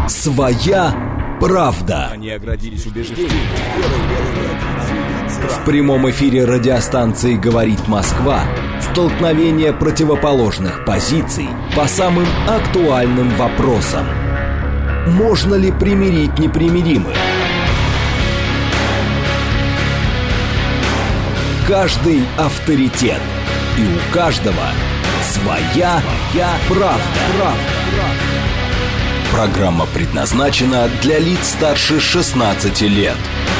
Своя правда. Они оградились убеждением. В прямом эфире радиостанции «Говорит Москва» столкновение противоположных позиций по самым актуальным вопросам. Можно ли примирить непримиримых? Каждый авторитет. И у каждого своя правда. Программа предназначена для лиц старше 16 лет.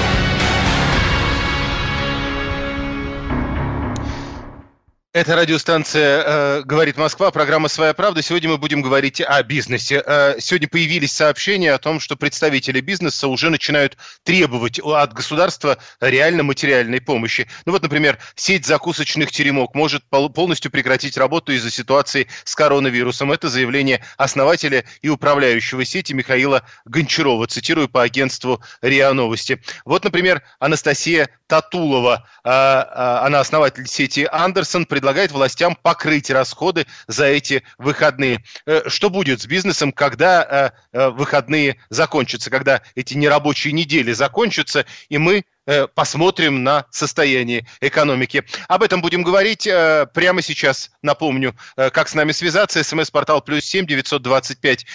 Это радиостанция «Говорит Москва», программа «Своя правда». Сегодня мы будем говорить о бизнесе. Сегодня появились сообщения о том, что представители бизнеса уже начинают требовать от государства реально материальной помощи. Ну вот, например, сеть закусочных теремок может полностью прекратить работу из-за ситуации с коронавирусом. Это заявление основателя и управляющего сети Михаила Гончарова. Цитирую по агентству РИА Новости. Вот, например, Анастасия Татулова, она основатель сети «Андерсон», предлагает властям покрыть расходы за эти выходные. Что будет с бизнесом, когда выходные закончатся, когда эти нерабочие недели закончатся, и мы посмотрим на состояние экономики. Об этом будем говорить прямо сейчас. Напомню, как с нами связаться. СМС-портал +7 925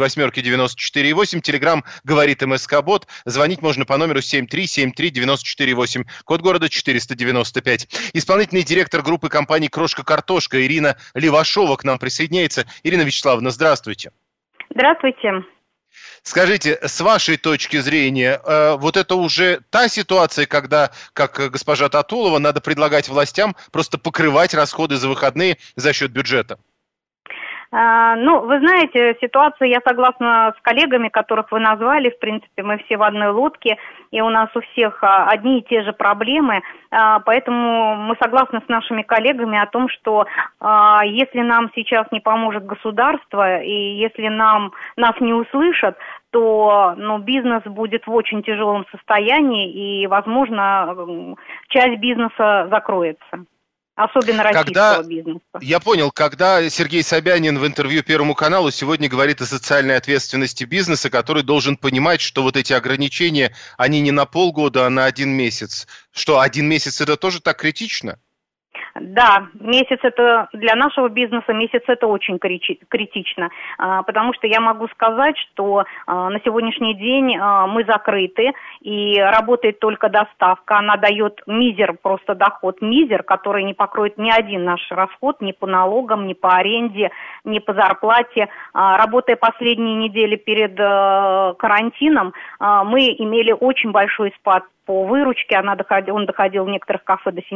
48 94,8. Телеграм «Говорит МСК-бот». Звонить можно по номеру 7373-94,8. Код города 495. Исполнительный директор группы компаний «Крошка-картошка» Ирина Левашова к нам присоединяется. Ирина Вячеславовна, здравствуйте. Здравствуйте. Скажите, с вашей точки зрения, вот это уже та ситуация, когда, как госпожа Татулова, надо предлагать властям просто покрывать расходы за выходные за счет бюджета? Ну, вы знаете, ситуация, я согласна с коллегами, которых вы назвали, в принципе, мы все в одной лодке, и у нас у всех одни и те же проблемы, поэтому мы согласны с нашими коллегами о том, что если нам сейчас не поможет государство, и если нас не услышат, то бизнес будет в очень тяжелом состоянии, и, возможно, часть бизнеса закроется. Особенно российского бизнеса. Я понял, когда Сергей Собянин в интервью Первому каналу сегодня говорит о социальной ответственности бизнеса, который должен понимать, что вот эти ограничения, они не на полгода, а на 1 месяц. Что, 1 месяц это тоже так критично? Да, месяц это для нашего бизнеса, месяц это очень критично, потому что я могу сказать, что на сегодняшний день мы закрыты, и работает только доставка, она дает просто доход, который не покроет ни один наш расход, ни по налогам, ни по аренде, ни по зарплате. Работая последние недели перед карантином, мы имели очень большой спад по выручке, он доходил в некоторых кафе до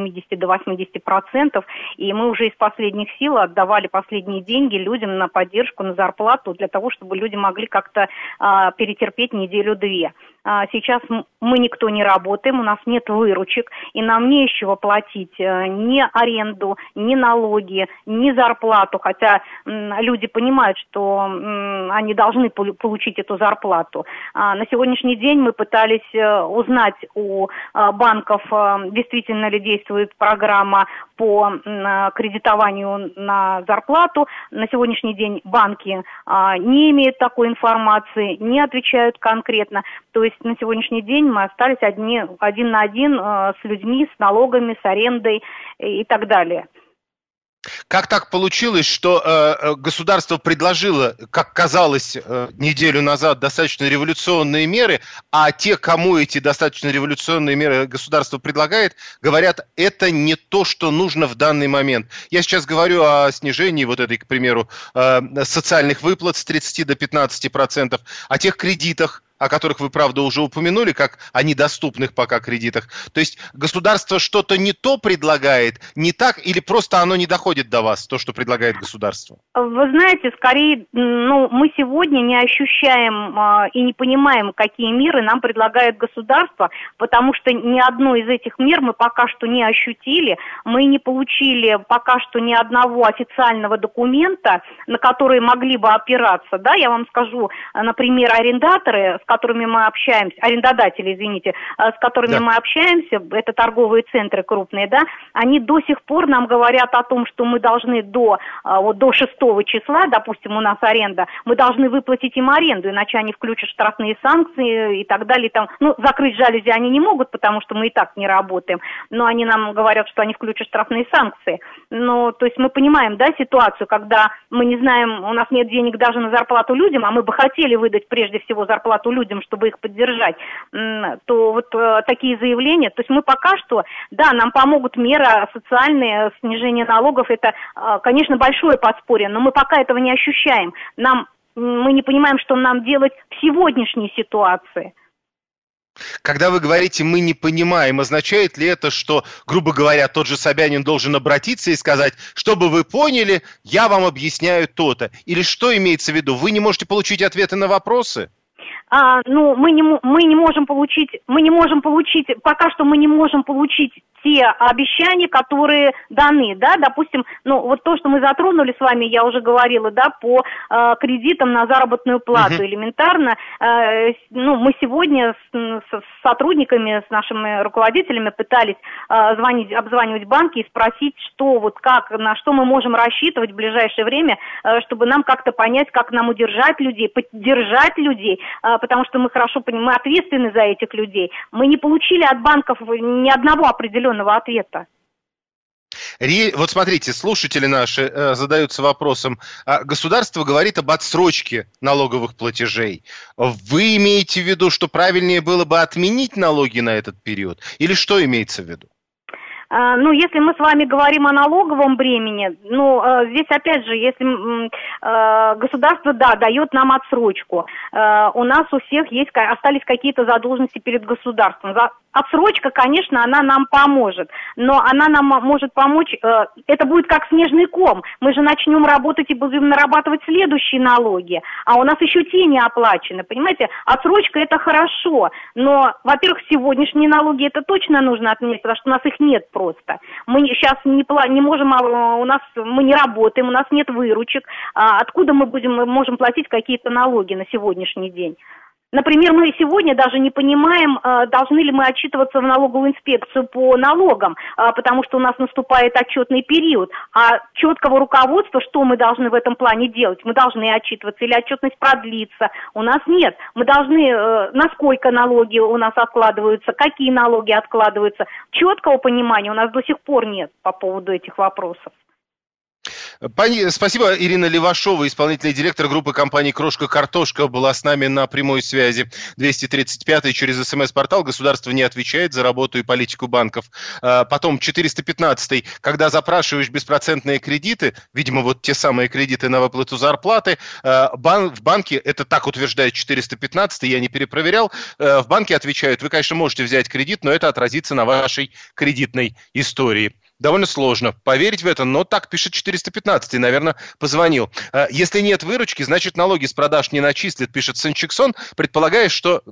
70-80%, и мы уже из последних сил отдавали последние деньги людям на поддержку, на зарплату, для того, чтобы люди могли как-то перетерпеть неделю-две. Сейчас мы никто не работаем, у нас нет выручек, и нам не из чего платить ни аренду, ни налоги, ни зарплату, хотя люди понимают, что они должны получить эту зарплату. На сегодняшний день мы пытались узнать у банков, действительно ли действует программа по кредитованию на зарплату. На сегодняшний день банки не имеют такой информации, не отвечают конкретно. То есть на сегодняшний день мы остались один на один с людьми, с налогами, с арендой и так далее. Как так получилось, что государство предложило, как казалось неделю назад, достаточно революционные меры, а те, кому эти достаточно революционные меры государство предлагает, говорят, это не то, что нужно в данный момент. Я сейчас говорю о снижении вот этой, к примеру, социальных выплат с 30 до 15%, о тех кредитах, о которых вы, правда, уже упомянули, как о недоступных пока кредитах. То есть государство что-то не то предлагает, не так, или просто оно не доходит до вас, то, что предлагает государство? Вы знаете, скорее, мы сегодня не ощущаем и не понимаем, какие меры нам предлагает государство, потому что ни одной из этих мер мы пока что не ощутили, мы не получили пока что ни одного официального документа, на который могли бы опираться. Да, я вам скажу, например, арендаторы, с которыми мы общаемся, арендодатели, извините, с которыми мы общаемся, это торговые центры крупные, да, они до сих пор нам говорят о том, что мы должны до 6 числа, допустим, у нас аренда, мы должны выплатить им аренду, иначе они включат штрафные санкции и так далее. Там, закрыть жалюзи они не могут, потому что мы и так не работаем, но они нам говорят, что они включат штрафные санкции. То есть мы понимаем, да, ситуацию, когда мы не знаем, у нас нет денег даже на зарплату людям, а мы бы хотели выдать прежде всего зарплату людям, чтобы их поддержать, то вот такие заявления, то есть мы пока что, да, нам помогут меры социальные, снижение налогов, это, конечно, большое подспорье, но мы пока этого не ощущаем. Мы не понимаем, что нам делать в сегодняшней ситуации. Когда вы говорите «мы не понимаем», означает ли это, что, грубо говоря, тот же Собянин должен обратиться и сказать, чтобы вы поняли, я вам объясняю то-то? Или что имеется в виду? Вы не можете получить ответы на вопросы? Мы не можем получить, пока что мы не можем получить те обещания, которые даны, да, допустим, вот то, что мы затронули с вами, я уже говорила, да, по кредитам на заработную плату, элементарно, мы сегодня с сотрудниками, с нашими руководителями пытались обзванивать банки и спросить, на что мы можем рассчитывать в ближайшее время, чтобы нам как-то понять, как нам удержать людей, поддержать людей, потому что мы хорошо понимаем, мы ответственны за этих людей. Мы не получили от банков ни одного определенного ответа. Вот смотрите, слушатели наши задаются вопросом. Государство говорит об отсрочке налоговых платежей. Вы имеете в виду, что правильнее было бы отменить налоги на этот период? Или что имеется в виду? Если мы с вами говорим о налоговом бремени, здесь опять же, если государство, да, дает нам отсрочку, у нас у всех остались какие-то задолженности перед государством. Отсрочка, конечно, она нам поможет, но она нам может помочь, это будет как снежный ком. Мы же начнем работать и будем нарабатывать следующие налоги, а у нас еще те не оплачены, понимаете? Отсрочка это хорошо, но, во-первых, сегодняшние налоги это точно нужно отменить, потому что у нас их нет просто. Мы сейчас не можем, мы не работаем, у нас нет выручек, откуда мы можем платить какие-то налоги на сегодняшний день? Например, мы сегодня даже не понимаем, должны ли мы отчитываться в налоговую инспекцию по налогам, потому что у нас наступает отчетный период, а четкого руководства, что мы должны в этом плане делать, мы должны отчитываться или отчетность продлится, у нас нет. Мы должны, насколько налоги у нас откладываются, какие налоги откладываются, четкого понимания у нас до сих пор нет по поводу этих вопросов. Спасибо. Ирина Левашова, исполнительный директор группы компании «Крошка-картошка», была с нами на прямой связи. 235-й через СМС-портал. Государство не отвечает за работу и политику банков. Потом 415-й, когда запрашиваешь беспроцентные кредиты, видимо, вот те самые кредиты на выплату зарплаты, в банке, это так утверждает 415-й, я не перепроверял, в банке отвечают, вы, конечно, можете взять кредит, но это отразится на вашей кредитной истории. Довольно сложно поверить в это, но так пишет 415-й, наверное, позвонил. Если нет выручки, значит налоги с продаж не начислят, пишет Сенчиксон, предполагая, что,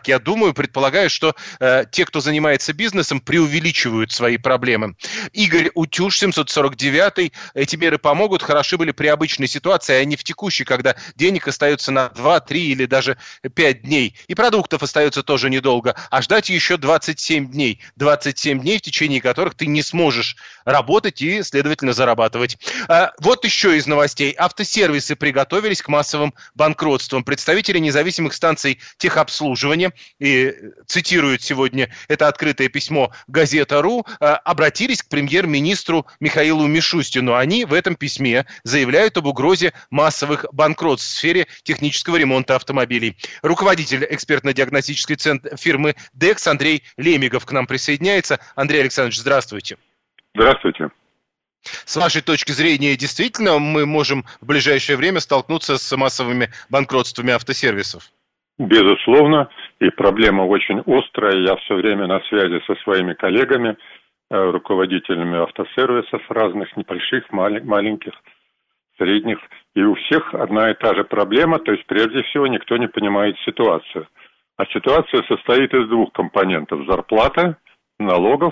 что те, кто занимается бизнесом, преувеличивают свои проблемы. Игорь Утюж, 749-й, эти меры помогут, хороши были при обычной ситуации, а не в текущей, когда денег остается на 2, 3 или даже 5 дней. И продуктов остается тоже недолго, а ждать еще 27 дней. 27 дней, в течение которых ты не сможешь работать и, следовательно, зарабатывать. Вот еще из новостей. Автосервисы приготовились к массовым банкротствам. Представители независимых станций техобслуживания, и цитируют сегодня это открытое письмо Газета.ру, обратились к премьер-министру Михаилу Мишустину. Они в этом письме заявляют об угрозе массовых банкротств в сфере технического ремонта автомобилей. Руководитель экспертно-диагностической фирмы «Декс» Андрей Лемигов к нам присоединяется. Андрей Александрович, здравствуйте. Здравствуйте. С вашей точки зрения, действительно, мы можем в ближайшее время столкнуться с массовыми банкротствами автосервисов? Безусловно, и проблема очень острая. Я все время на связи со своими коллегами, руководителями автосервисов разных, небольших, маленьких, средних. И у всех одна и та же проблема, то есть прежде всего никто не понимает ситуацию. А ситуация состоит из двух компонентов: зарплата, налогов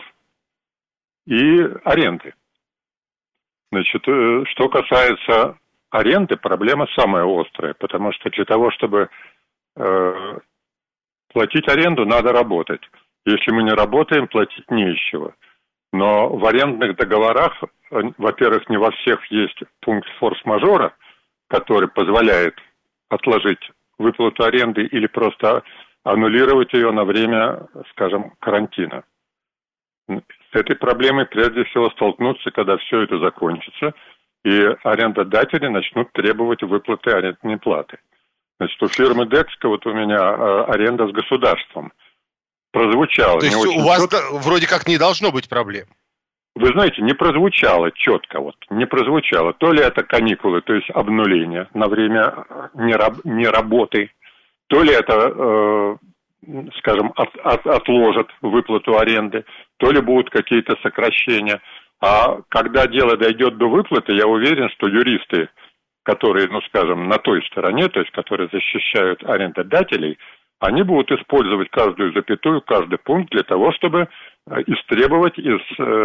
и аренды. Значит, что касается аренды, проблема самая острая, потому что для того, чтобы платить аренду надо работать. Если мы не работаем, платить не из чего. Но в арендных договорах, во-первых, не во всех есть пункт форс-мажора, который позволяет отложить выплату аренды или просто аннулировать ее на время, скажем, карантина. С этой проблемой прежде всего столкнутся, когда все это закончится, и арендодатели начнут требовать выплаты арендной платы. Значит, у фирмы Dexco, вот у меня аренда с государством, прозвучало. То есть у вас вроде как не должно быть проблем? Вы знаете, не прозвучало четко, не прозвучало. То ли это каникулы, то есть обнуление на время не работы, то ли это, скажем, отложат выплату аренды, то ли будут какие-то сокращения. А когда дело дойдет до выплаты, я уверен, что юристы, которые, скажем, на той стороне, то есть которые защищают арендодателей, они будут использовать каждую запятую, каждый пункт для того, чтобы истребовать из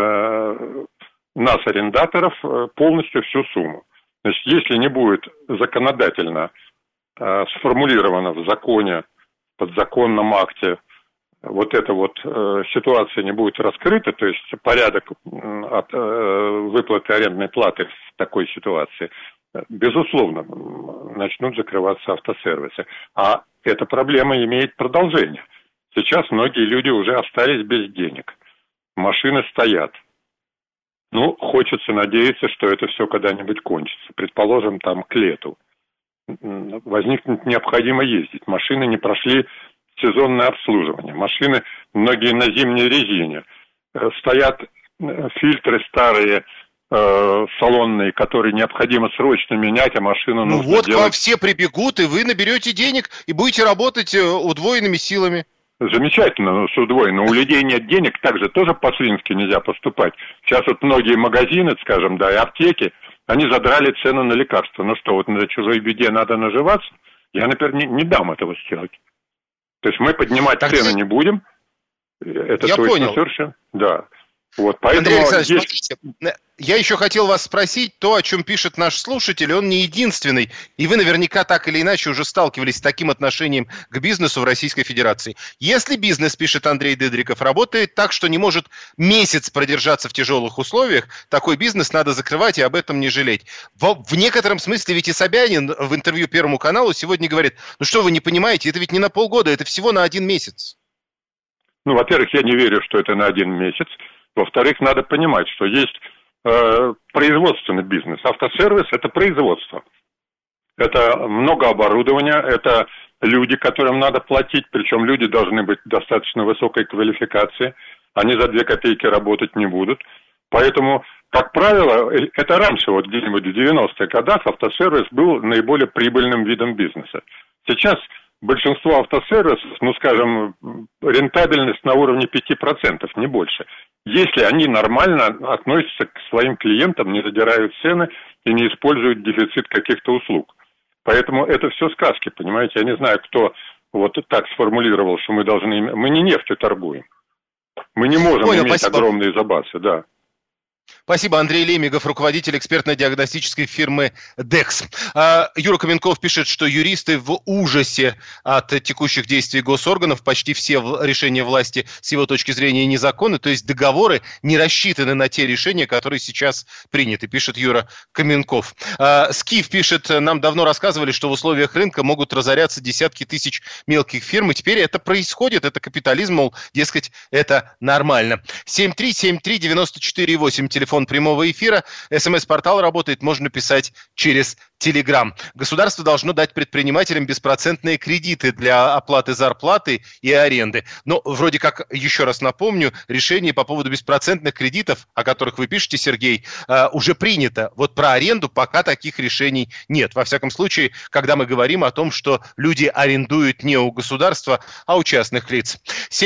нас, арендаторов, полностью всю сумму. Значит, если не будет законодательно сформулировано в законе, в подзаконном акте, вот эта ситуация не будет раскрыта, то есть порядок от выплаты арендной платы в такой ситуации, безусловно, начнут закрываться автосервисы. А эта проблема имеет продолжение. Сейчас многие люди уже остались без денег. Машины стоят. Хочется надеяться, что это все когда-нибудь кончится. Предположим, там к лету. Возникнет необходимо ездить. Машины не прошли сезонное обслуживание. Машины, многие на зимней резине. Стоят фильтры старые, салонные, которые необходимо срочно менять, а машину нужно делать. К вам все прибегут, и вы наберете денег, и будете работать удвоенными силами. Замечательно, с удвоенным. У людей нет денег, также тоже по-свински нельзя поступать. Сейчас многие магазины, скажем, и аптеки, они задрали цены на лекарства. На чужой беде надо наживаться? Я, например, не дам этого сделать. То есть мы поднимать цены не будем. Это я точно понял. Совершенно. Да. Поэтому Андрей Александрович, смотрите, я еще хотел вас спросить то, о чем пишет наш слушатель, он не единственный, и вы наверняка так или иначе уже сталкивались с таким отношением к бизнесу в Российской Федерации. Если бизнес, пишет Андрей Дыдриков, работает так, что не может месяц продержаться в тяжелых условиях, такой бизнес надо закрывать и об этом не жалеть. В некотором смысле ведь и Собянин в интервью Первому каналу сегодня говорит, что вы не понимаете, это ведь не на полгода, это всего на 1 месяц. Во-первых, я не верю, что это на 1 месяц. Во-вторых, надо понимать, что есть производственный бизнес. Автосервис – это производство. Это много оборудования, это люди, которым надо платить, причем люди должны быть достаточно высокой квалификации. Они за 2 копейки работать не будут. Поэтому, как правило, это раньше, где-нибудь в 90-х годах, автосервис был наиболее прибыльным видом бизнеса. Сейчас большинство автосервисов, скажем, рентабельность на уровне 5%, не больше. Если они нормально относятся к своим клиентам, не задирают цены и не используют дефицит каких-то услуг. Поэтому это все сказки, понимаете? Я не знаю, кто так сформулировал, что мы не нефтью торгуем. Мы не можем иметь огромные запасы, да. Спасибо. Андрей Лемигов, руководитель экспертно-диагностической фирмы DEX. Юра Каменков пишет, что юристы в ужасе от текущих действий госорганов. Почти все решения власти с его точки зрения незаконны. То есть договоры не рассчитаны на те решения, которые сейчас приняты, пишет Юра Каменков. Скиф пишет, нам давно рассказывали, что в условиях рынка могут разоряться десятки тысяч мелких фирм. И теперь это происходит. Это капитализм, мол, дескать, это нормально. 7373948, телефон прямого эфира. СМС-портал работает, можно писать через Telegram. Государство должно дать предпринимателям беспроцентные кредиты для оплаты зарплаты и аренды. Но вроде как, еще раз напомню, решение по поводу беспроцентных кредитов, о которых вы пишете, Сергей, уже принято. Про аренду пока таких решений нет. Во всяком случае, когда мы говорим о том, что люди арендуют не у государства, а у частных лиц.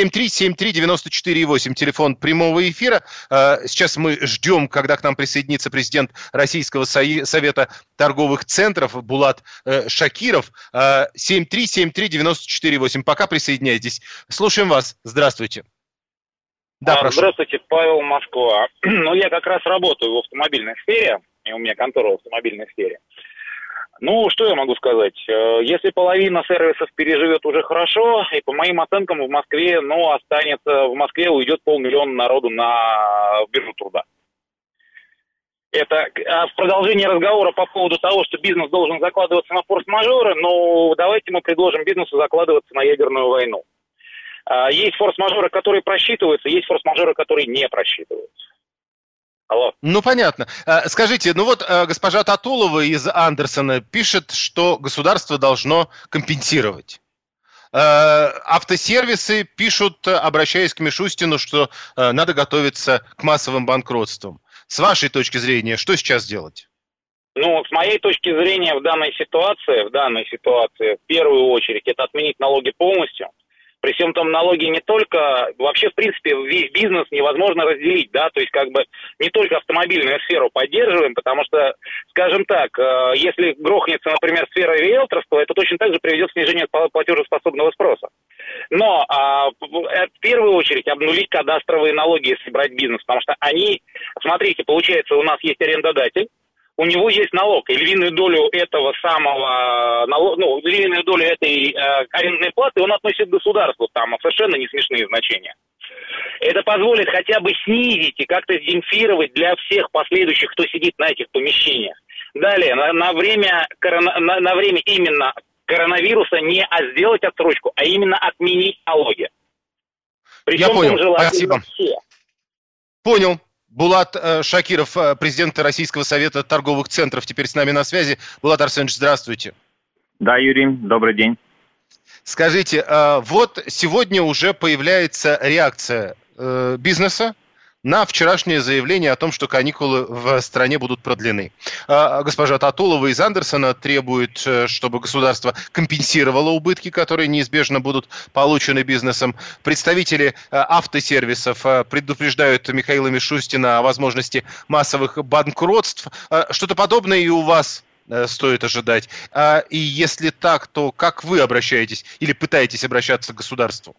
7373948, телефон прямого эфира. Сейчас мы ждем, когда к нам присоединится президент Российского совета торговых центров Булат Шакиров. 7373948. Пока присоединяйтесь. Слушаем вас. Здравствуйте. Да, прошу. Здравствуйте, Павел, Москва. Я как раз работаю в автомобильной сфере, и у меня контора в автомобильной сфере. Ну, что я могу сказать? Если половина сервисов переживет уже хорошо, и по моим оценкам в Москве, в Москве уйдет 500 000 народу на биржу труда. Это в продолжении разговора по поводу того, что бизнес должен закладываться на форс-мажоры, но давайте мы предложим бизнесу закладываться на ядерную войну. Есть форс-мажоры, которые просчитываются, есть форс-мажоры, которые не просчитываются. Алло. Ну, понятно. Скажите, госпожа Татулова из Андерсона пишет, что государство должно компенсировать. Автосервисы пишут, обращаясь к Мишустину, что надо готовиться к массовым банкротствам. С вашей точки зрения, что сейчас делать? Ну, с моей точки зрения, в данной ситуации, в первую очередь, это отменить налоги полностью. При всем том, налоги не только, вообще, в принципе, весь бизнес невозможно разделить, да, то есть, не только автомобильную сферу поддерживаем, потому что, скажем так, если грохнется, например, сфера риэлторства, это точно так же приведет к снижению платежеспособного спроса. Но в первую очередь обнулить кадастровые налоги, если брать бизнес, потому что смотрите, получается, у нас есть арендодатель, у него есть налог, и львиную долю этого самого львиную долю этой арендной платы он относит к государству, там совершенно не смешные значения. Это позволит хотя бы снизить и как-то демпфировать для всех последующих, кто сидит на этих помещениях. Далее, на время именно коронавируса не сделать отсрочку, а именно отменить налоги. Я понял, спасибо. Понял. Булат Шакиров, президент Российского совета торговых центров, теперь с нами на связи. Булат Арсенович, здравствуйте. Да, Юрий, добрый день. Скажите, вот сегодня уже появляется реакция бизнеса на вчерашнее заявление о том, что каникулы в стране будут продлены. Госпожа Татулова из Андерсона требует, чтобы государство компенсировало убытки, которые неизбежно будут получены бизнесом. Представители автосервисов предупреждают Михаила Мишустина о возможности массовых банкротств. Что-то подобное и у вас стоит ожидать. И если так, то как вы обращаетесь или пытаетесь обращаться к государству?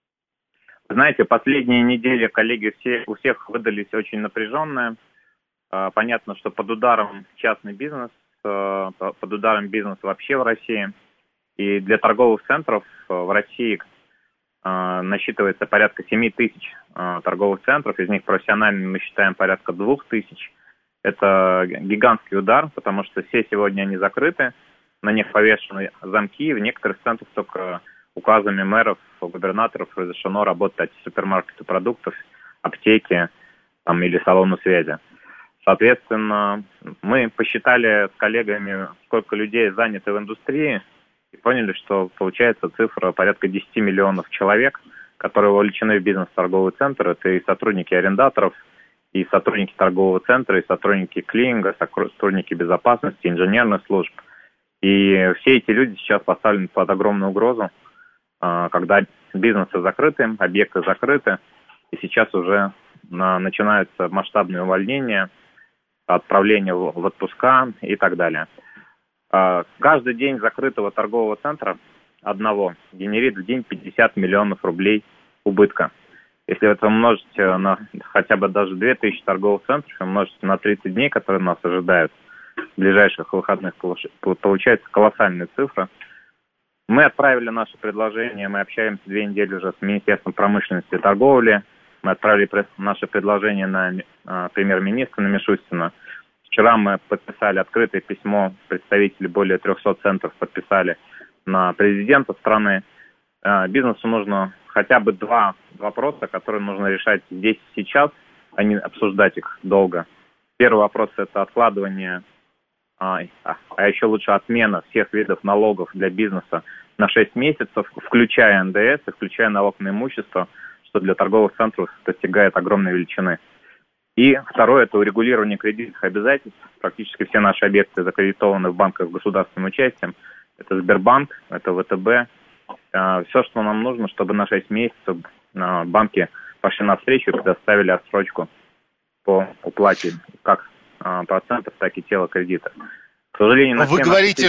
Знаете, последние недели, коллеги, у всех выдались очень напряженные. Понятно, что под ударом частный бизнес, под ударом бизнес вообще в России. И для торговых центров в России насчитывается порядка 7 тысяч торговых центров. Из них профессиональными мы считаем порядка 2 тысяч. Это гигантский удар, потому что все сегодня они закрыты. На них повешены замки. В некоторых центрах только указами мэров, губернаторов разрешено работать супермаркеты продуктов, аптеки или салону связи. Соответственно, мы посчитали с коллегами, сколько людей занято в индустрии, и поняли, что получается цифра порядка 10 миллионов человек, которые вовлечены в бизнес-торговый центр. Это и сотрудники арендаторов, и сотрудники торгового центра, и сотрудники клининга, сотрудники безопасности, инженерных служб. И все эти люди сейчас поставлены под огромную угрозу, когда бизнесы закрыты, объекты закрыты, и сейчас уже начинаются масштабные увольнения, отправление в отпуска и так далее. Каждый день закрытого торгового центра одного генерит в день 50 миллионов рублей убытка. Если это умножить на хотя бы даже 2000 торговых центров, умножить на 30 дней, которые нас ожидают в ближайших выходных, получается колоссальная цифра. Мы отправили наше предложение, мы общаемся 2 недели уже с Министерством промышленности и торговли. Мы отправили наше предложение на премьер-министра, на Мишустина. Вчера мы подписали открытое письмо, представители более 300 центров подписали на президента страны. Бизнесу нужно хотя бы 2 вопроса, которые нужно решать здесь и сейчас, а не обсуждать их долго. Первый вопрос – это откладывание, а еще лучше отмена всех видов налогов для бизнеса на 6 месяцев, включая НДС и включая налог на имущество, что для торговых центров достигает огромной величины. И второе – это урегулирование кредитных обязательств. Практически все наши объекты закредитованы в банках с государственным участием. Это Сбербанк, это ВТБ. Все, что нам нужно, чтобы на 6 месяцев банки пошли навстречу и предоставили отсрочку по уплате как процентов, так и тела кредита. К сожалению, вы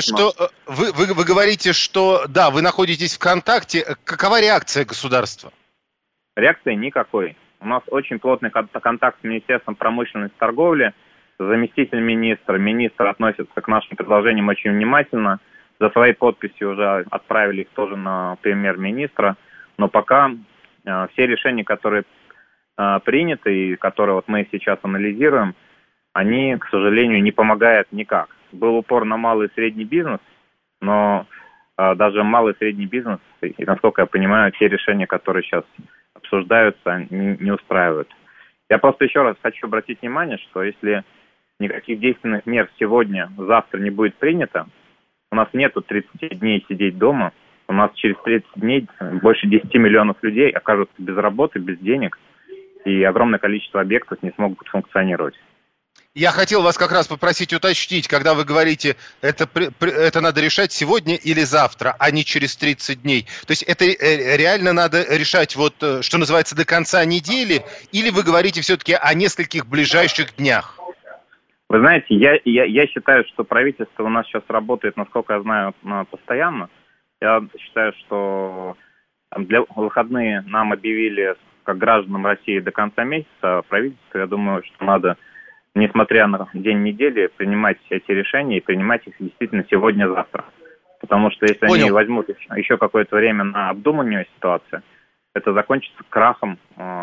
говорите, что да, вы находитесь в контакте. Какова реакция государства? Реакции никакой. У нас очень плотный контакт с Министерством промышленности и торговли. заместитель министра, министр относятся к нашим предложениям очень внимательно. За своей подписью уже отправили их тоже на премьер-министра. Но пока все решения, которые приняты и которые вот мы сейчас анализируем, они, к сожалению, не помогают никак. Был упор на малый и средний бизнес, но даже малый и средний бизнес, и, насколько я понимаю, те решения, которые сейчас обсуждаются, не устраивают. Я просто еще раз хочу обратить внимание, что если никаких действенных мер сегодня, завтра не будет принято, у нас нету 30 дней сидеть дома, у нас через 30 дней больше 10 миллионов людей окажутся без работы, без денег, и огромное количество объектов не смогут функционировать. Я хотел вас как раз попросить уточнить, когда вы говорите, это надо решать сегодня или завтра, а не через 30 дней. То есть это реально надо решать, вот, что называется, до конца недели, или вы говорите все-таки о нескольких ближайших днях? Вы знаете, я считаю, что правительство у нас сейчас работает, насколько я знаю, постоянно. Я считаю, что для выходные нам объявили, как гражданам России, до конца месяца. Правительство, я думаю, что надо, несмотря на день недели, принимать эти решения и принимать их действительно сегодня-завтра. Потому что если они возьмут еще какое-то время на обдумывание ситуации, это закончится крахом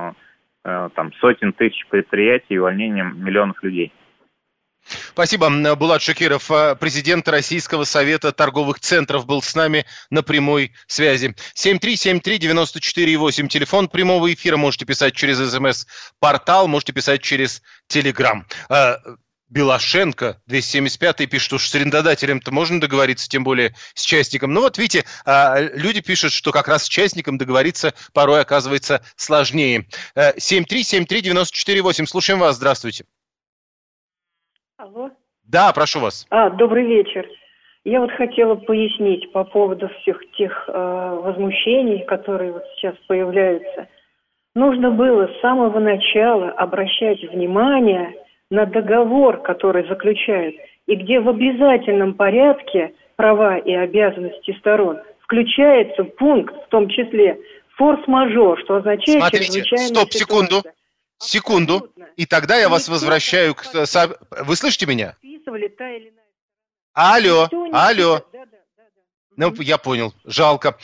сотен тысяч предприятий и увольнением миллионов людей. Спасибо. Булат Шакиров, президент Российского совета торговых центров, был с нами на прямой связи. 7373948, телефон прямого эфира. Можете писать через СМС-портал, можете писать через Телеграм. Белошенко, 275-й, пишет, что с арендодателем-то можно договориться, тем более с частником. Ну вот видите, люди пишут, что как раз с частником договориться порой оказывается сложнее. 7373948, слушаем вас, здравствуйте. Алло. Да, прошу вас. Добрый вечер. Я вот хотела пояснить по поводу всех тех возмущений, которые вот сейчас появляются. Нужно было с самого начала обращать внимание на договор, который заключают, и где в обязательном порядке права и обязанности сторон включается пункт, в том числе форс-мажор, что означает чрезвычайная ситуация. Секунду, и тогда я вас возвращаю к... Вы слышите меня? Алло. Ну, я понял, жалко.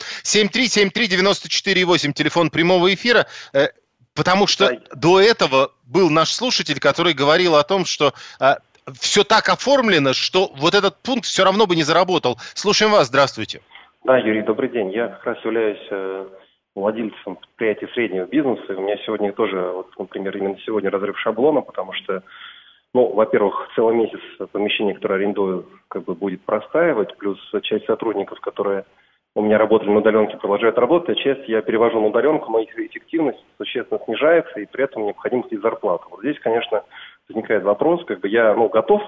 7373948, телефон прямого эфира, потому что до этого был наш слушатель, который говорил о том, что все так оформлено, что вот этот пункт все равно бы не заработал. Слушаем вас, здравствуйте. Да, Юрий, добрый день. Я как раз являюсь владельцем предприятий среднего бизнеса. У меня сегодня тоже, вот, например, именно сегодня разрыв шаблона, потому что, во-первых, целый месяц помещение, которое арендую, будет простаивать, плюс часть сотрудников, которые у меня работали на удаленке, продолжают работать, а часть я перевожу на удаленку, моя эффективность существенно снижается, и при этом необходимо платить зарплату. Вот здесь, конечно, возникает вопрос, я, готов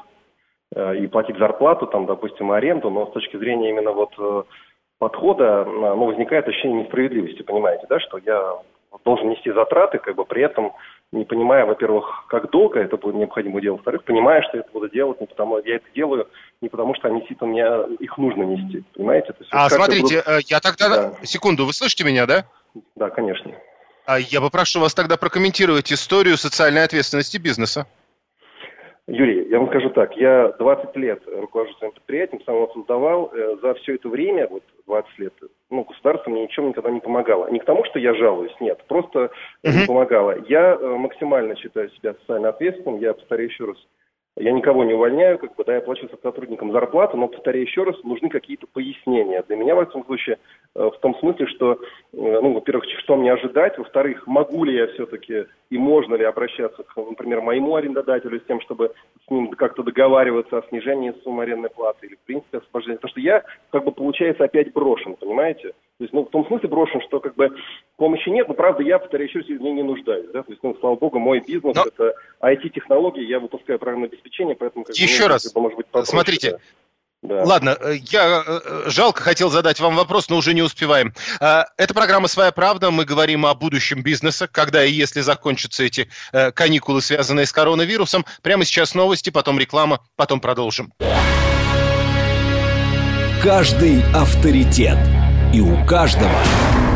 и платить зарплату, допустим, аренду, но с точки зрения именно подхода, возникает ощущение несправедливости, понимаете, да, что я должен нести затраты, при этом не понимая, во-первых, как долго это будет необходимо делать, во-вторых, понимая, что это буду делать я это делаю не потому, что они действительно мне их нужно нести, понимаете? То есть, смотрите, я тогда... Да. Секунду, вы слышите меня, да? Да, конечно. Я попрошу вас тогда прокомментировать историю социальной ответственности бизнеса. Юрий, я вам скажу так, я 20 лет руковожу своим предприятием, сам его создавал, за все это время, 20 лет, государство мне ничем никогда не помогало. Не к тому, что я жалуюсь, нет, просто не помогало. Я максимально считаю себя социально ответственным, я повторяю еще раз, я никого не увольняю, я плачу сотрудникам зарплату, но, повторяю еще раз, нужны какие-то пояснения. Для меня в этом случае, в том смысле, что, во-первых, что мне ожидать, во-вторых, могу ли я все-таки и можно ли обращаться, например, моему арендодателю с тем, чтобы с ним как-то договариваться о снижении суммы арендной платы или, в принципе, освобождении. Потому что я, получается, опять брошен, понимаете? То есть, в том смысле брошен, что, помощи нет, но, правда, я, повторяю еще раз, в ней не нуждаюсь, да? То есть, слава богу, мой бизнес, это IT-технологии, я выпускаю программное обеспечение, поэтому... Еще раз, может быть, смотрите... Да. Ладно, я жалко хотел задать вам вопрос, но уже не успеваем. Это программа «Своя правда». Мы говорим о будущем бизнеса, когда и если закончатся эти каникулы, связанные с коронавирусом. Прямо сейчас новости, потом реклама, потом продолжим. Каждый авторитет. И у каждого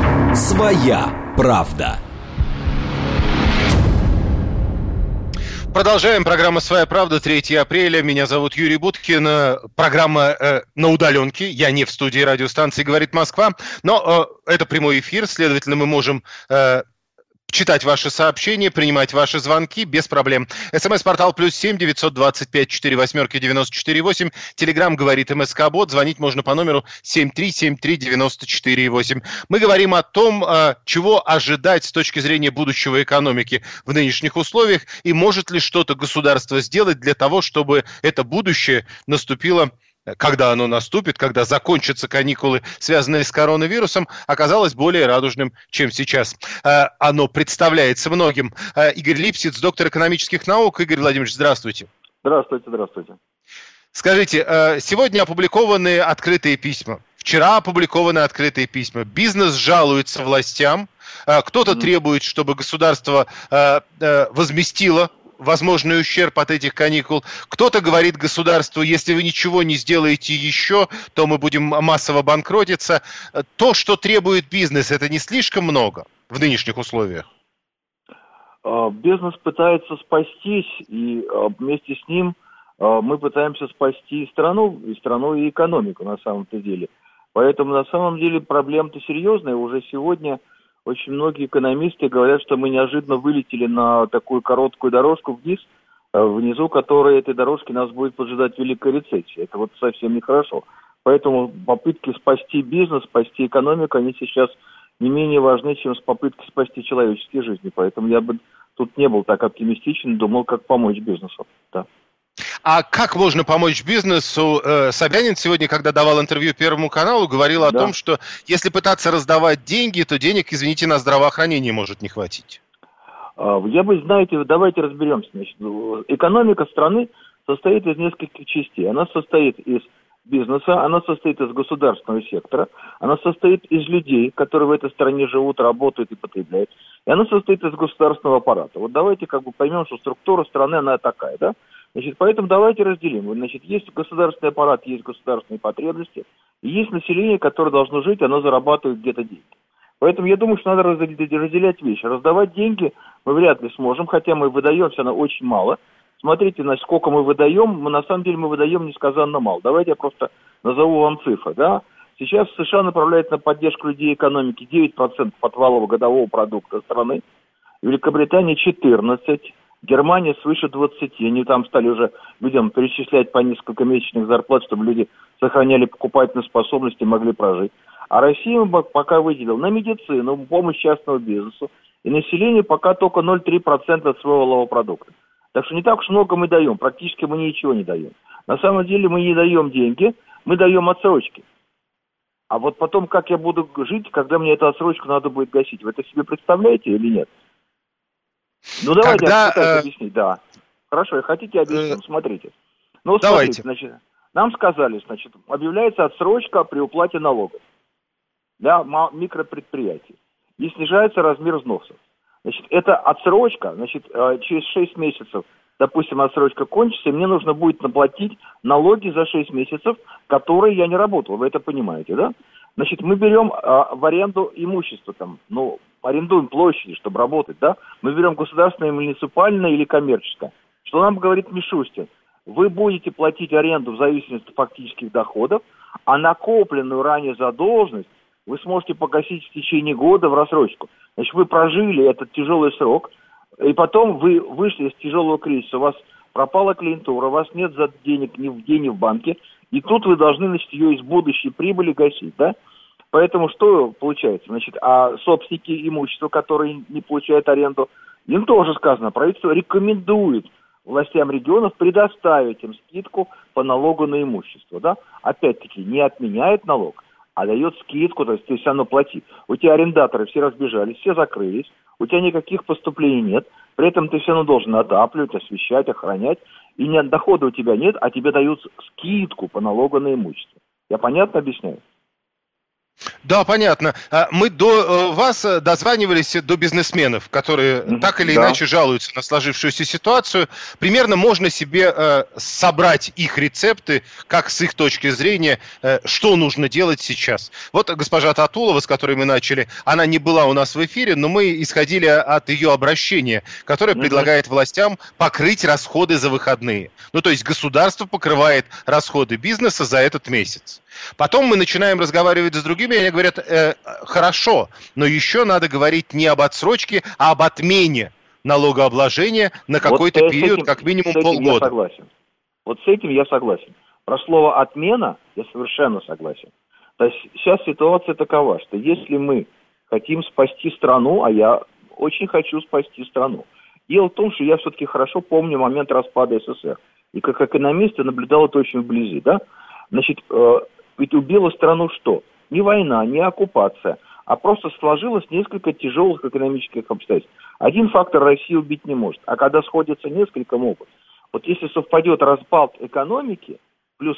своя правда. Продолжаем. Программа «Своя правда», 3 апреля. Меня зовут Юрий Буткин. Программа на удаленке. Я не в студии радиостанции «Говорит Москва». Но это прямой эфир, следовательно, мы можем читать ваши сообщения, принимать ваши звонки без проблем. СМС-портал +7 925 48 94 8. Телеграм «Говорит МСК-бот». Звонить можно по номеру 7373 94 8. Мы говорим о том, чего ожидать с точки зрения будущего экономики в нынешних условиях и может ли что-то государство сделать для того, чтобы это будущее наступило, когда оно наступит, когда закончатся каникулы, связанные с коронавирусом, оказалось более радужным, чем сейчас. Оно представляется многим. Игорь Липсиц, доктор экономических наук. Игорь Владимирович, здравствуйте. Здравствуйте, здравствуйте. Скажите, сегодня опубликованы открытые письма. Вчера опубликованы открытые письма. Бизнес жалуется властям. Кто-то требует, чтобы государство возместило возможный ущерб от этих каникул. Кто-то говорит государству, если вы ничего не сделаете еще, то мы будем массово банкротиться. То, что требует бизнес, это не слишком много в нынешних условиях? Бизнес пытается спастись, и вместе с ним мы пытаемся спасти и страну, и экономику на самом-то деле. Поэтому на самом деле проблема-то серьезная. Уже сегодня очень многие экономисты говорят, что мы неожиданно вылетели на такую короткую дорожку вниз, внизу которой этой дорожки нас будет поджидать великая рецессия. Это вот совсем нехорошо. Поэтому попытки спасти бизнес, спасти экономику, они сейчас не менее важны, чем попытки спасти человеческие жизни. Поэтому я бы тут не был так оптимистичен, думал, как помочь бизнесу. Да. А как можно помочь бизнесу? Собянин сегодня, когда давал интервью Первому каналу, говорил о том, что если пытаться раздавать деньги, то денег, извините, на здравоохранение может не хватить. Я бы, знаете, давайте разберемся. Значит, экономика страны состоит из нескольких частей. Она состоит из бизнеса, она состоит из государственного сектора, она состоит из людей, которые в этой стране живут, работают и потребляют, и она состоит из государственного аппарата. Вот давайте поймем, что структура страны, она такая, да? Значит, поэтому давайте разделим. Значит, есть государственный аппарат, есть государственные потребности, и есть население, которое должно жить, оно зарабатывает где-то деньги. Поэтому я думаю, что надо разделять вещи. Раздавать деньги мы вряд ли сможем, хотя мы выдаем все равно очень мало. Смотрите, сколько мы выдаем, на самом деле мы выдаем несказанно мало. Давайте я просто назову вам цифры. Да? Сейчас США направляет на поддержку людей и экономики 9% от валового годового продукта страны, Великобритания 14%, Германия свыше 20%. Они там стали уже людям перечислять по несколько месячных зарплат, чтобы люди сохраняли покупательную способность и могли прожить. А Россия пока выделила на медицину, помощь частному бизнесу и населению пока только 0,3% от своего валового продукта. Так что не так уж много мы даем, практически мы ничего не даем. На самом деле мы не даем деньги, мы даем отсрочки. А вот потом, как я буду жить, когда мне эту отсрочку надо будет гасить, вы это себе представляете или нет? Ну, давайте объяснить, да. Хорошо, хотите объяснить? Смотрите. Ну, давайте. Смотрите, значит, нам сказали, значит, объявляется отсрочка при уплате налогов для микропредприятий и снижается размер взносов. Значит, это отсрочка, значит, через 6 месяцев, допустим, отсрочка кончится, и мне нужно будет наплатить налоги за 6 месяцев, которые я не работал, вы это понимаете, да? Значит, мы берем в аренду имущество там, арендуем площади, чтобы работать, да? Мы берем государственное, муниципальное или коммерческое. Что нам говорит Мишустин? Вы будете платить аренду в зависимости от фактических доходов, а накопленную ранее задолженность вы сможете погасить в течение года в рассрочку. Значит, вы прожили этот тяжелый срок, и потом вы вышли из тяжелого кризиса, у вас пропала клиентура, у вас нет денег ни в день, ни в банке, и тут вы должны, значит, ее из будущей прибыли гасить, да? Поэтому что получается? Значит, а собственники имущества, которые не получают аренду, им тоже сказано, правительство рекомендует властям регионов предоставить им скидку по налогу на имущество, да? Опять-таки, не отменяет налог, а дает скидку, то есть ты все равно плати. У тебя арендаторы все разбежались, все закрылись, у тебя никаких поступлений нет, при этом ты все равно должен отапливать, освещать, охранять, и дохода у тебя нет, а тебе дают скидку по налогу на имущество. Я понятно объясняю? Да, понятно. Мы до вас дозванивались до бизнесменов, которые так или иначе жалуются на сложившуюся ситуацию. Примерно можно себе собрать их рецепты, как с их точки зрения, что нужно делать сейчас. Вот госпожа Татулова, с которой мы начали, она не была у нас в эфире, но мы исходили от ее обращения, которое предлагает властям покрыть расходы за выходные. Ну, то есть государство покрывает расходы бизнеса за этот месяц. Потом мы начинаем разговаривать с другими, и они говорят, хорошо, но еще надо говорить не об отсрочке, а об отмене налогообложения на какой-то период, как минимум полгода. Я согласен. Вот с этим я согласен. Про слово «отмена» я совершенно согласен. То есть сейчас ситуация такова, что если мы хотим спасти страну, а я очень хочу спасти страну, дело в том, что я все-таки хорошо помню момент распада СССР. И как экономист я наблюдал это очень вблизи, да? Значит, ведь убила страну что? Не война, не оккупация, а просто сложилось несколько тяжелых экономических обстоятельств. Один фактор Россия убить не может, а когда сходятся несколько, могут. Вот если совпадет распад экономики, плюс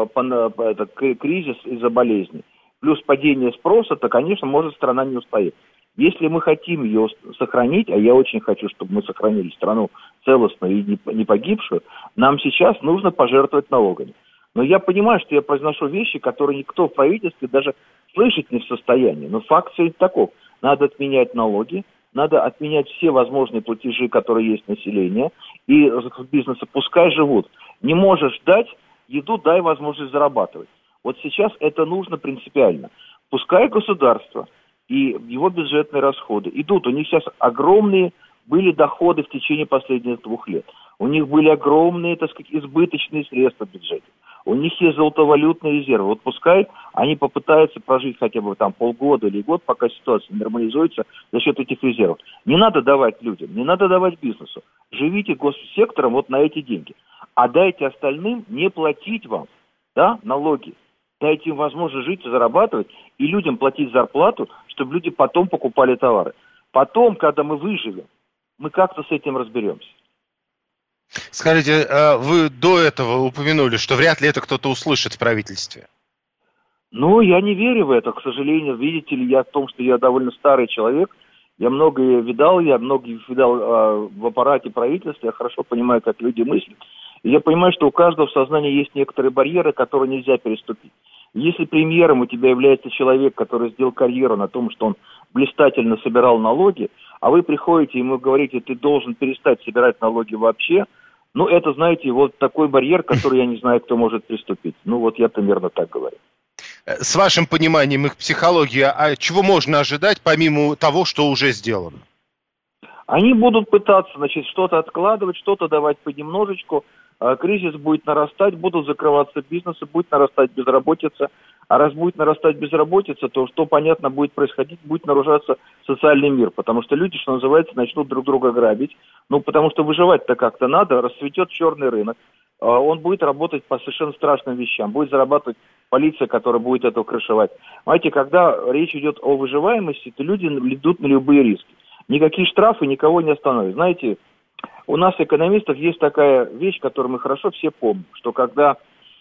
кризис из-за болезни, плюс падение спроса, то, конечно, может страна не устоять. Если мы хотим ее сохранить, а я очень хочу, чтобы мы сохранили страну целостную и не погибшую, нам сейчас нужно пожертвовать налогами. Но я понимаю, что я произношу вещи, которые никто в правительстве даже слышать не в состоянии. Но факт все таков. Надо отменять налоги, надо отменять все возможные платежи, которые есть население, и бизнесы пускай живут. Не можешь дать еду, дай возможность зарабатывать. Вот сейчас это нужно принципиально. Пускай государство и его бюджетные расходы идут. У них сейчас огромные были доходы в течение последних 2 лет. У них были огромные, так сказать, избыточные средства в бюджете. У них есть золотовалютные резервы. Вот пускай они попытаются прожить хотя бы там полгода или год, пока ситуация нормализуется за счет этих резервов. Не надо давать людям, не надо давать бизнесу. Живите госсектором вот на эти деньги. А дайте остальным не платить вам, да, налоги. Дайте им возможность жить и зарабатывать, и людям платить зарплату, чтобы люди потом покупали товары. Потом, когда мы выживем, мы как-то с этим разберемся. Скажите, вы до этого упомянули, что вряд ли это кто-то услышит в правительстве. Ну, я не верю в это, к сожалению. Видите ли, я в том, что я довольно старый человек. Я многое видал в аппарате правительства. Я хорошо понимаю, как люди мыслят. И я понимаю, что у каждого в сознании есть некоторые барьеры, которые нельзя переступить. Если премьером у тебя является человек, который сделал карьеру на том, что он блистательно собирал налоги, а вы приходите и ему говорите, ты должен перестать собирать налоги вообще, ну, это, знаете, вот такой барьер, который я не знаю, кто может приступить. Ну, вот я примерно так говорю. С вашим пониманием их психологии, а чего можно ожидать, помимо того, что уже сделано? Они будут пытаться, значит, что-то откладывать, что-то давать понемножечку. Кризис будет нарастать, будут закрываться бизнесы, будет нарастать безработица. А раз будет нарастать безработица, то что, понятно, будет происходить, будет нарушаться социальный мир. Потому что люди, что называется, начнут друг друга грабить. Ну, потому что выживать-то как-то надо, расцветет черный рынок. Он будет работать по совершенно страшным вещам. Будет зарабатывать полиция, которая будет это крышевать. Знаете, когда речь идет о выживаемости, то люди идут на любые риски. Никакие штрафы никого не остановят. Знаете, у нас, экономистов, есть такая вещь, которую мы хорошо все помним, что когда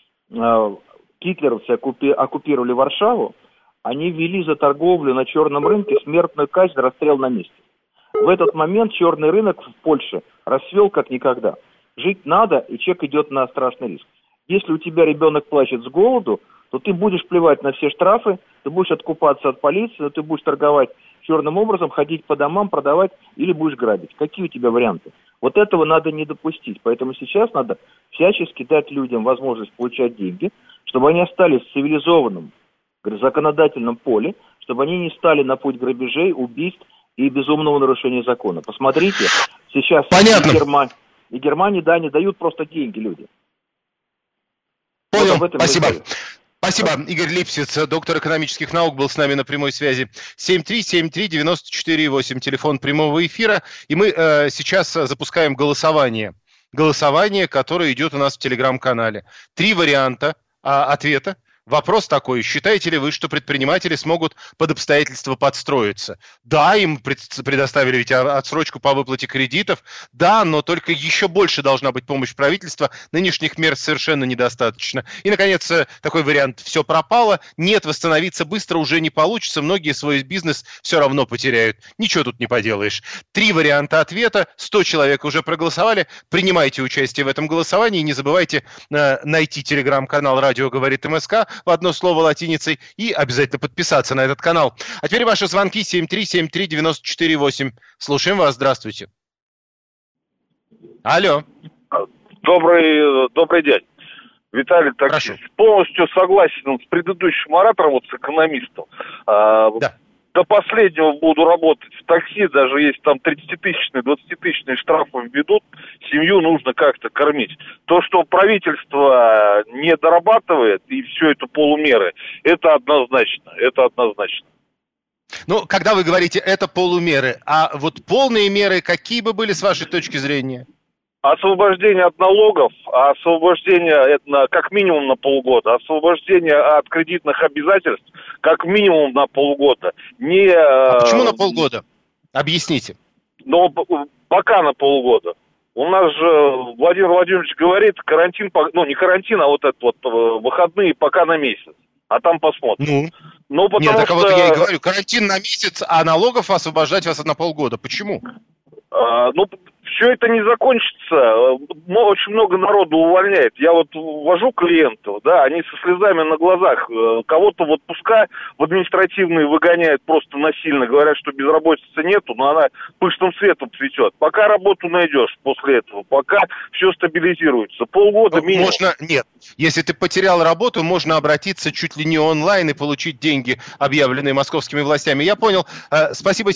гитлеровцы оккупировали Варшаву, они ввели за торговлю на черном рынке смертную казнь, расстрел на месте. В этот момент черный рынок в Польше расцвел как никогда. Жить надо, и человек идет на страшный риск. Если у тебя ребенок плачет с голоду, то ты будешь плевать на все штрафы, ты будешь откупаться от полиции, но ты будешь торговать черным образом, ходить по домам, продавать или будешь грабить. Какие у тебя варианты? Вот этого надо не допустить. Поэтому сейчас надо всячески дать людям возможность получать деньги, чтобы они остались в цивилизованном законодательном поле, чтобы они не стали на путь грабежей, убийств и безумного нарушения закона. Посмотрите, сейчас и Германия, да, не дают просто деньги людям. Понял, вот спасибо. Спасибо. Игорь Липсиц, доктор экономических наук, был с нами на прямой связи. 7373948, телефон прямого эфира. И мы сейчас запускаем голосование. Голосование, которое идет у нас в телеграм-канале. 3 варианта ответа Вопрос такой, считаете ли вы, что предприниматели смогут под обстоятельства подстроиться? Да, им предоставили ведь отсрочку по выплате кредитов, да, но только еще больше должна быть помощь правительства, нынешних мер совершенно недостаточно. И, наконец, такой вариант, все пропало, нет, восстановиться быстро уже не получится, многие свой бизнес все равно потеряют. Ничего тут не поделаешь. 3 варианта ответа, 100 человек уже проголосовали, принимайте участие в этом голосовании, не забывайте найти телеграм-канал «Радио говорит МСК» в одно слово латиницей и обязательно подписаться на этот канал. А теперь ваши звонки 7373948. Слушаем вас, здравствуйте. Алло. Добрый день. Виталий, так Прошу. Полностью согласен с предыдущим оратором, вот с экономистом. Да. До последнего буду работать в такси, даже если там 30-тысячные, 20-тысячные штрафы введут, семью нужно как-то кормить. То, что правительство не дорабатывает и все это полумеры, это однозначно. Ну, когда вы говорите «это полумеры», а вот полные меры какие бы были с вашей точки зрения? Освобождение от налогов, освобождение как минимум на полгода, освобождение от кредитных обязательств как минимум на полгода. А почему на полгода? Объясните. Но пока на полгода. У нас же Владимир Владимирович говорит, карантин, ну не карантин, а вот это вот выходные пока на месяц. А там посмотрим. Ну, потому нет, так что... вот я и говорю, карантин на месяц, а налогов освобождать вас на полгода. Почему? Ну, все это не закончится. Очень много народу увольняет. Я вот ввожу клиентов, да, они со слезами на глазах. Кого-то в отпуска в административные выгоняют просто насильно. Говорят, что безработицы нету, но она пышным цветом цветет. Пока работу найдешь после этого, пока все стабилизируется. Полгода минимум. Нет, если ты потерял работу, можно обратиться чуть ли не онлайн и получить деньги, объявленные московскими властями. Я понял. Спасибо.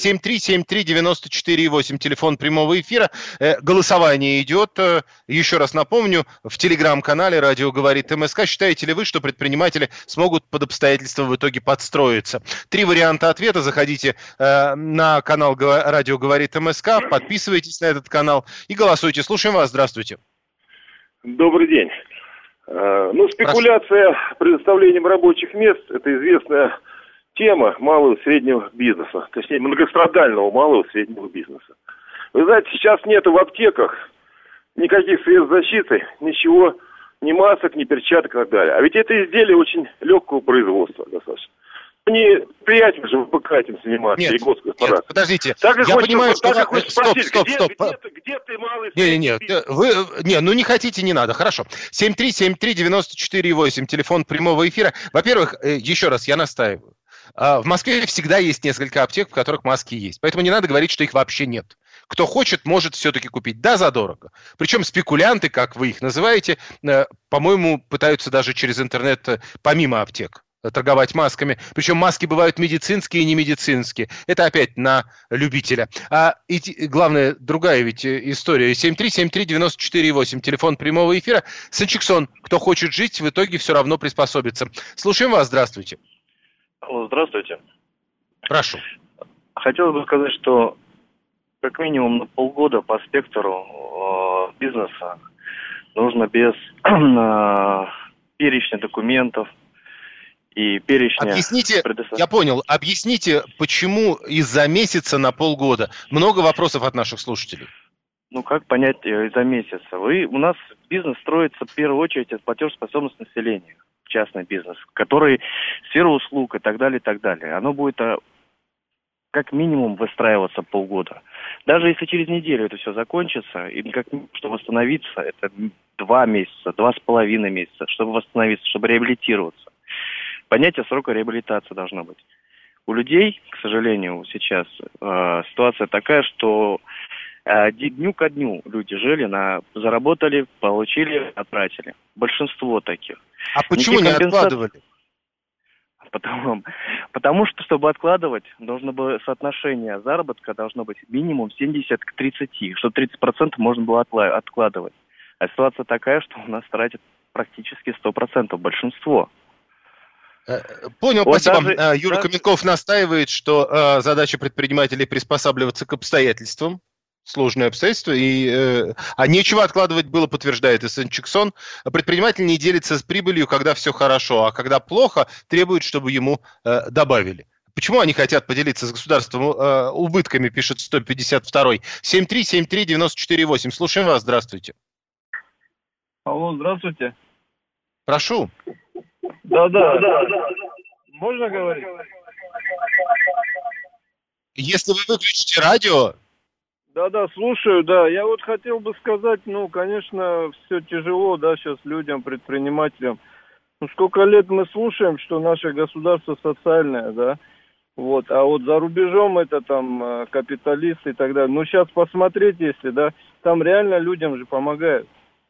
7373948, телефон прямого эфира. Голосование идет. Еще раз напомню, в телеграм-канале «Радио говорит МСК». Считаете ли вы, что предприниматели смогут под обстоятельства в итоге подстроиться? 3 варианта ответа. Заходите на канал «Радио говорит МСК», подписывайтесь на этот канал и голосуйте. Слушаем вас. Здравствуйте. Добрый день. Ну, спекуляция предоставлением рабочих мест – это известная тема малого и среднего бизнеса, точнее, многострадального малого и среднего бизнеса. Вы знаете, сейчас нету в аптеках никаких средств защиты, ничего, ни масок, ни перчаток и так далее. А ведь это изделие очень легкого производства достаточно. Не предприятием же ВПК этим заниматься, и госкорпорация. Подождите, так я понимаю, что... Стоп. Где ты, малый... Ну не хотите, не надо, хорошо. 7373948, телефон прямого эфира. Во-первых, еще раз, я настаиваю. В Москве всегда есть несколько аптек, в которых маски есть. Поэтому не надо говорить, что их вообще нет. Кто хочет, может все-таки купить. Да, задорого. Причем спекулянты, как вы их называете, по-моему, пытаются даже через интернет, помимо аптек, торговать масками. Причем маски бывают медицинские и немедицинские. Это опять на любителя. Главное, другая ведь история. 7373948, телефон прямого эфира. Санчиксон, кто хочет жить, в итоге все равно приспособится. Слушаем вас. Здравствуйте. Алло, здравствуйте. Прошу. Хотелось бы сказать, что как минимум на полгода по спектру бизнеса нужно без перечня документов и перечня... Объясните, я понял, объясните, почему из-за месяца на полгода? Много вопросов от наших слушателей. Ну, как понять из-за месяца? У нас бизнес строится в первую очередь от платежеспособности населения, частный бизнес, который сфера услуг и так далее, и так далее. Оно будет как минимум выстраиваться полгода. Даже если через неделю это все закончится, и как минимум, чтобы восстановиться, это 2 месяца, 2,5 месяца, чтобы восстановиться, чтобы реабилитироваться. Понятие срока реабилитации должно быть. У людей, к сожалению, сейчас ситуация такая, что дню ко дню люди жили, заработали, получили, потратили. Большинство таких. А почему не откладывали? Потому что, чтобы откладывать, должно быть соотношение заработка должно быть минимум 70 к 30, чтобы 30% можно было откладывать. А ситуация такая, что у нас тратят практически 100%, большинство. Понял, вот спасибо. Юра Каменков настаивает, что задача предпринимателей приспосабливаться к обстоятельствам. сложные обстоятельства, а нечего откладывать было, подтверждает СН Чиксон. Предприниматель не делится с прибылью, когда все хорошо, а когда плохо, требует, чтобы ему добавили. Почему они хотят поделиться с государством убытками, пишет 152-й. 7373948. Слушаем вас, здравствуйте. Алло, здравствуйте. Прошу. Да. Можно говорить? Если вы выключите радио... Да, слушаю, да. Я вот хотел бы сказать, конечно, все тяжело, да, сейчас людям, предпринимателям. Сколько лет мы слушаем, что наше государство социальное, да, вот, а вот за рубежом это там капиталисты и так далее. Сейчас посмотреть, если, да, там реально людям же помогают.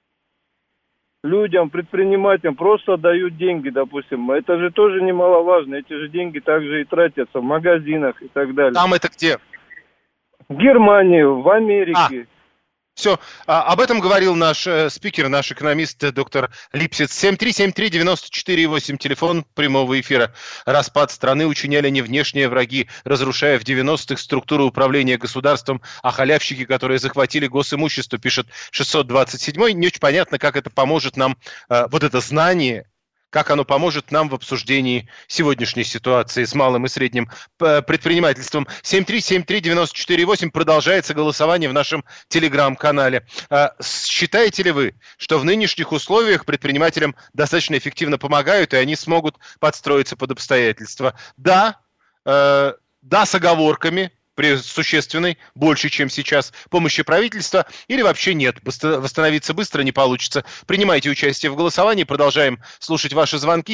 Людям, предпринимателям просто дают деньги, допустим. Это же тоже немаловажно. Эти же деньги также и тратятся в магазинах и так далее. Там это где? В Германии, в Америке. Все, об этом говорил наш спикер, наш экономист, доктор Липсиц. 7373948, телефон прямого эфира. Распад страны учиняли не внешние враги, разрушая в 90-х структуру управления государством, а халявщики, которые захватили госимущество, пишет 627-й. Не очень понятно, как это поможет нам, вот это знание, как оно поможет нам в обсуждении сегодняшней ситуации с малым и средним предпринимательством. 7373948, продолжается голосование в нашем телеграм-канале. Считаете ли вы, что в нынешних условиях предпринимателям достаточно эффективно помогают, и они смогут подстроиться под обстоятельства? Да, с оговорками, при существенной, больше, чем сейчас, помощи правительства, или вообще нет, восстановиться быстро не получится. Принимайте участие в голосовании, продолжаем слушать ваши звонки.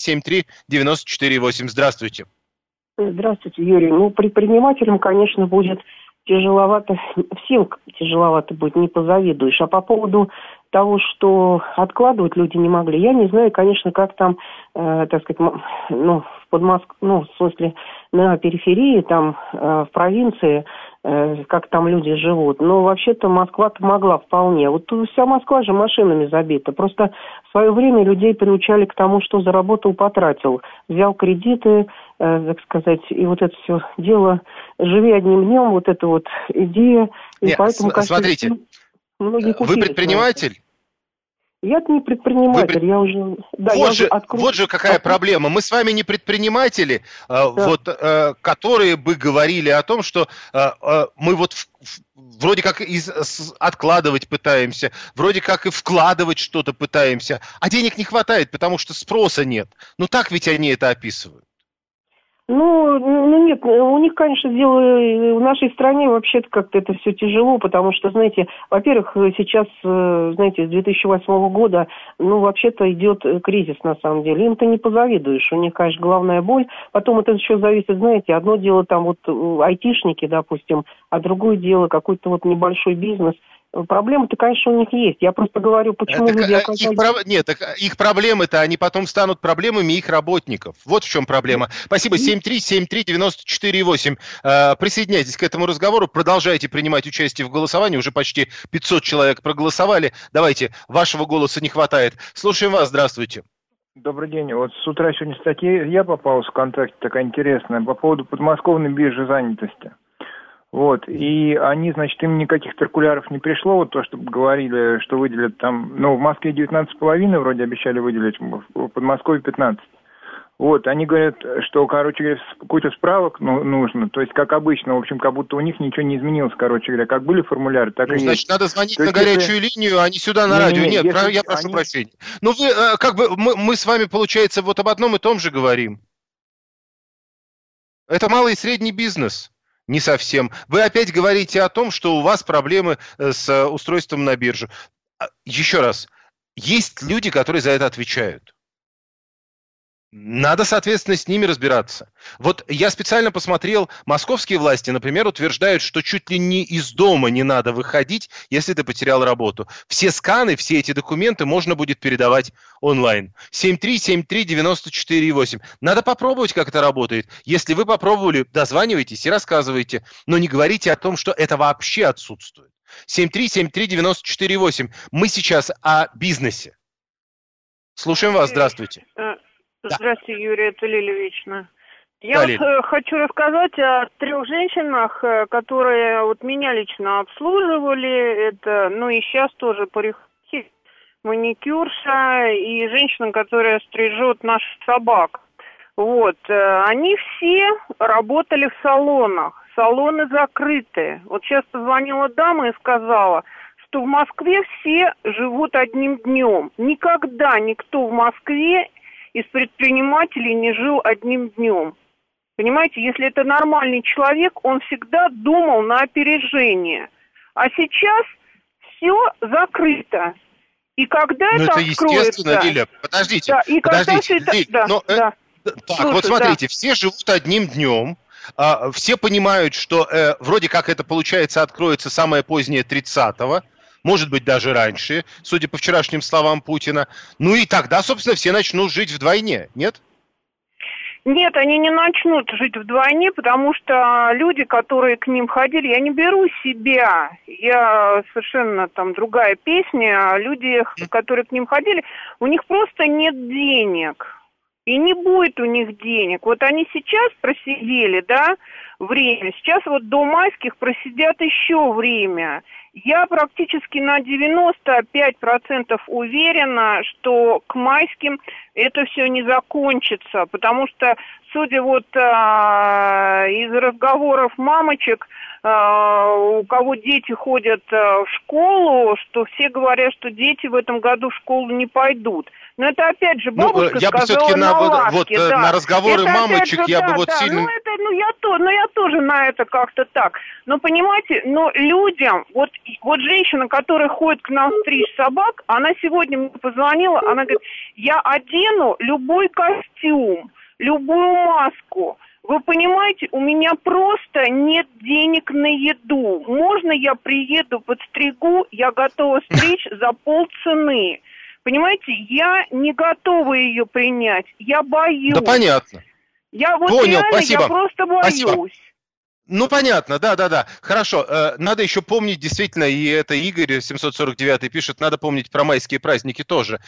7373948. Здравствуйте. Здравствуйте, Юрий. Предпринимателям, конечно, будет тяжеловато, всем тяжеловато будет, не позавидуешь. А по поводу того, что откладывать люди не могли, я не знаю, конечно, как там, так сказать, в Подмосковье, в смысле, на периферии, там, в провинции, как там люди живут. Но вообще-то Москва помогла вполне. Вот вся Москва же машинами забита. Просто в свое время людей приучали к тому, что заработал, потратил. Взял кредиты, так сказать, и вот это все дело, живи одним днем, вот эта вот идея. И поэтому, кажется, смотрите, вы предприниматель? Я-то не предприниматель, я уже... Да, вот же какая проблема. Мы с вами не предприниматели, которые бы говорили о том, что мы вроде как откладывать пытаемся, вроде как и вкладывать что-то пытаемся, а денег не хватает, потому что спроса нет. Так ведь они это описывают. Нет, у них, конечно, дело в нашей стране вообще-то как-то это все тяжело, потому что, знаете, во-первых, сейчас, знаете, с 2008 года, вообще-то идет кризис на самом деле. Им-то не позавидуешь, у них, конечно, головная боль. Потом это еще зависит, знаете, одно дело там айтишники, допустим, а другое дело какой-то небольшой бизнес. Проблемы-то, конечно, у них есть. Я просто говорю, почему люди оказались... Их проблемы-то, они потом станут проблемами их работников. Вот в чем проблема. Спасибо. 7373948. Присоединяйтесь к этому разговору, продолжайте принимать участие в голосовании. Уже почти 500 человек проголосовали. Давайте, вашего голоса не хватает. Слушаем вас. Здравствуйте. Добрый день. Вот с утра сегодня статья попалась в ВКонтакте, такая интересная, по поводу подмосковной биржи занятости. И они, значит, им никаких циркуляров не пришло, то, что говорили, что выделят там, в Москве 19,5 вроде обещали выделить, в Подмосковье 15. Они говорят, что, какой-то справок нужно, то есть, как обычно, в общем, как будто у них ничего не изменилось, как были формуляры, так и есть. Значит, надо звонить на горячую линию, а не сюда на радио. Нет, я прошу прощения. Мы с вами, получается, об одном и том же говорим. Это малый и средний бизнес. Не совсем. Вы опять говорите о том, что у вас проблемы с устройством на биржу. Еще раз, есть люди, которые за это отвечают. Надо, соответственно, с ними разбираться. Я специально посмотрел, московские власти, например, утверждают, что чуть ли не из дома не надо выходить, если ты потерял работу. Все сканы, все эти документы можно будет передавать онлайн. 7373948. Надо попробовать, как это работает. Если вы попробовали, дозванивайтесь и рассказывайте. Но не говорите о том, что это вообще отсутствует. 7373948. Мы сейчас о бизнесе. Слушаем вас. Здравствуйте. Здравствуйте, Юрий, это Лилия Вечна. Я вот хочу рассказать о 3 женщинах, которые вот меня лично обслуживали. Это, ну и сейчас тоже парикмахер, маникюрша и женщина, которая стрижет наших собак. Вот, они все работали в салонах. Салоны закрыты. Вот сейчас позвонила дама и сказала, что в Москве все живут одним днем. Никогда никто в Москве из предпринимателей не жил одним днем. Понимаете, если это нормальный человек, он всегда думал на опережение. А сейчас все закрыто. И когда это откроется... естественно, Лиля, подождите, да, и подождите, Лиля, да. Так, Слушай, вот смотрите, все живут одним днем, все понимают, что вроде как это, получается, откроется самое позднее 30-го, может быть, даже раньше, судя по вчерашним словам Путина. Ну и тогда, собственно, все начнут жить вдвойне, нет? Нет, они не начнут жить вдвойне, потому что люди, которые к ним ходили, я не беру себя, я совершенно там другая песня, люди, которые к ним ходили, у них просто нет денег, и не будет у них денег. Вот они сейчас просидели, да, время, сейчас вот до майских просидят еще время. Я практически на 95% уверена, что к майским это все не закончится, потому что, судя вот из разговоров мамочек, у кого дети ходят в школу, что все говорят, что дети в этом году в школу не пойдут. Но это опять же бабушка я сказала бы на лавке, вот, да. на разговоры это мамочек же, я да, бы вот да. сильно... Я тоже на это как-то так. Но понимаете, но людям, вот женщина, которая ходит к нам стричь собак, она сегодня мне позвонила, она говорит, я одену любой костюм, любую маску. Вы понимаете, у меня просто нет денег на еду. Можно я приеду, подстригу, я готова стричь за полцены. Понимаете, я не готова ее принять, я боюсь. Да понятно. Я вот понял, реально, спасибо. я просто боюсь. Спасибо. Ну, понятно, да. Хорошо, надо еще помнить, действительно, и это Игорь 749 пишет, надо помнить про майские праздники тоже.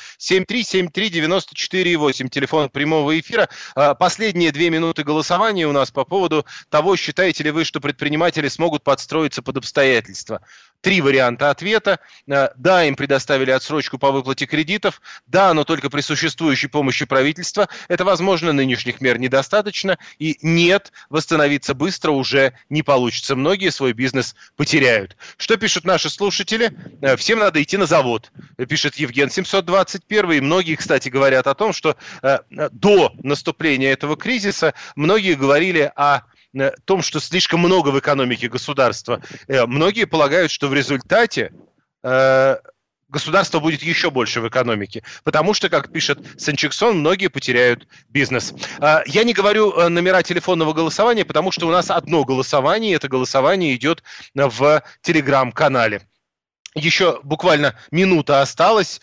7373948, телефон прямого эфира. Последние 2 минуты голосования у нас по поводу того, считаете ли вы, что предприниматели смогут подстроиться под обстоятельства. 3 варианта ответа. Да, им предоставили отсрочку по выплате кредитов. Да, но только при существующей помощи правительства. Это, возможно, нынешних мер недостаточно. И нет, восстановиться быстро уже не получится. Многие свой бизнес потеряют. Что пишут наши слушатели? Всем надо идти на завод, пишет Евген 721. И многие, кстати, говорят о том, что до наступления этого кризиса многие говорили о том, что слишком много в экономике государства. Многие полагают, что в результате государство будет еще больше в экономике, потому что, как пишет Санчиксон, многие потеряют бизнес. Я не говорю номера телефонного голосования, потому что у нас одно голосование, и это голосование идет в Телеграм-канале. Еще буквально минута осталась.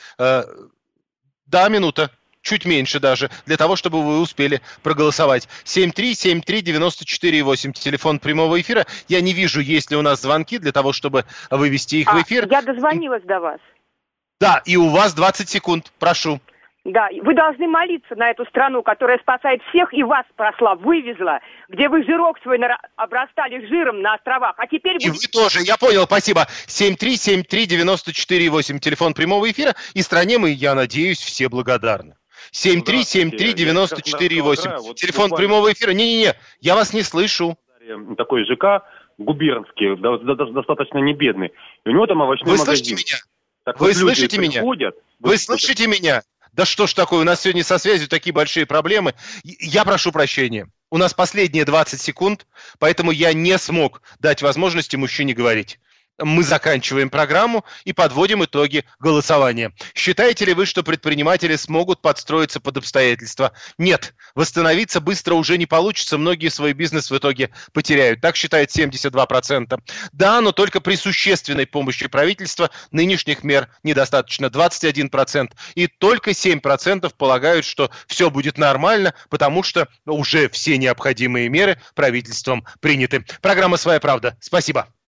Да, минута. Чуть меньше даже, для того, чтобы вы успели проголосовать. 7373948, телефон прямого эфира. Я не вижу, есть ли у нас звонки для того, чтобы вывести их в эфир. Я дозвонилась до вас. Да, и у вас 20 секунд, прошу. Да, вы должны молиться на эту страну, которая спасает всех, и вас спасла, вывезла, где вы жирок свой обрастали жиром на островах, а теперь... И вы тоже, я понял, спасибо. 7373948, телефон прямого эфира, и стране мы, я надеюсь, все благодарны. 7373948, телефон прямого эфира. Не-не-не, я вас не слышу. Такой ЖК губернский, достаточно не бедный. И у него там овощной магазин. Вы слышите меня? Вы слышите меня? Вы слышите меня? Да что ж такое, у нас сегодня со связью такие большие проблемы. Я прошу прощения. У нас последние 20 секунд, поэтому я не смог дать возможности мужчине говорить. Мы заканчиваем программу и подводим итоги голосования. Считаете ли вы, что предприниматели смогут подстроиться под обстоятельства? Нет. Восстановиться быстро уже не получится. Многие свой бизнес в итоге потеряют. Так считает 72%. Да, но только при существенной помощи правительства нынешних мер недостаточно. 21%. И только 7% полагают, что все будет нормально, потому что уже все необходимые меры правительством приняты. Программа «Своя правда». Спасибо.